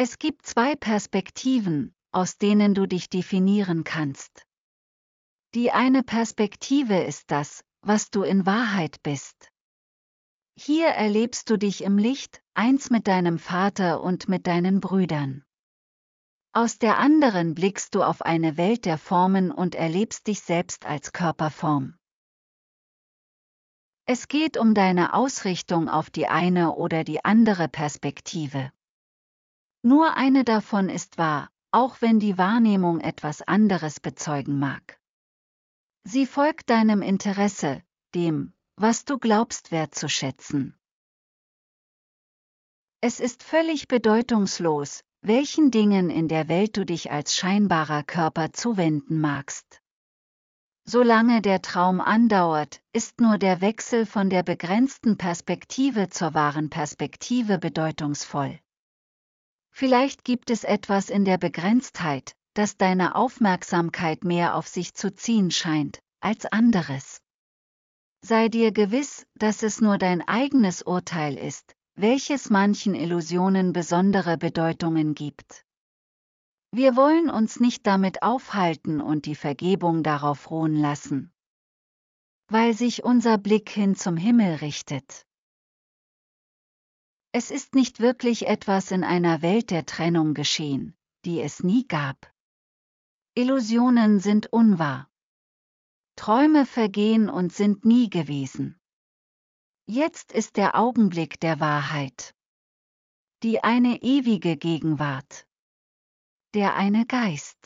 Es gibt zwei Perspektiven, aus denen du dich definieren kannst. Die eine Perspektive ist das, was du in Wahrheit bist. Hier erlebst du dich im Licht, eins mit deinem Vater und mit deinen Brüdern. Aus der anderen blickst du auf eine Welt der Formen und erlebst dich selbst als Körperform. Es geht um deine Ausrichtung auf die eine oder die andere Perspektive. Nur eine davon ist wahr, auch wenn die Wahrnehmung etwas anderes bezeugen mag. Sie folgt deinem Interesse, dem, was du glaubst wertzuschätzen. Es ist völlig bedeutungslos, welchen Dingen in der Welt du dich als scheinbarer Körper zuwenden magst. Solange der Traum andauert, ist nur der Wechsel von der begrenzten Perspektive zur wahren Perspektive bedeutungsvoll. Vielleicht gibt es etwas in der Begrenztheit, das deine Aufmerksamkeit mehr auf sich zu ziehen scheint, als anderes. Sei dir gewiss, dass es nur dein eigenes Urteil ist, welches manchen Illusionen besondere Bedeutungen gibt. Wir wollen uns nicht damit aufhalten und die Vergebung darauf ruhen lassen, weil sich unser Blick hin zum Himmel richtet. Es ist nicht wirklich etwas in einer Welt der Trennung geschehen, die es nie gab. Illusionen sind unwahr. Träume vergehen und sind nie gewesen. Jetzt ist der Augenblick der Wahrheit. Die eine ewige Gegenwart. Der eine Geist.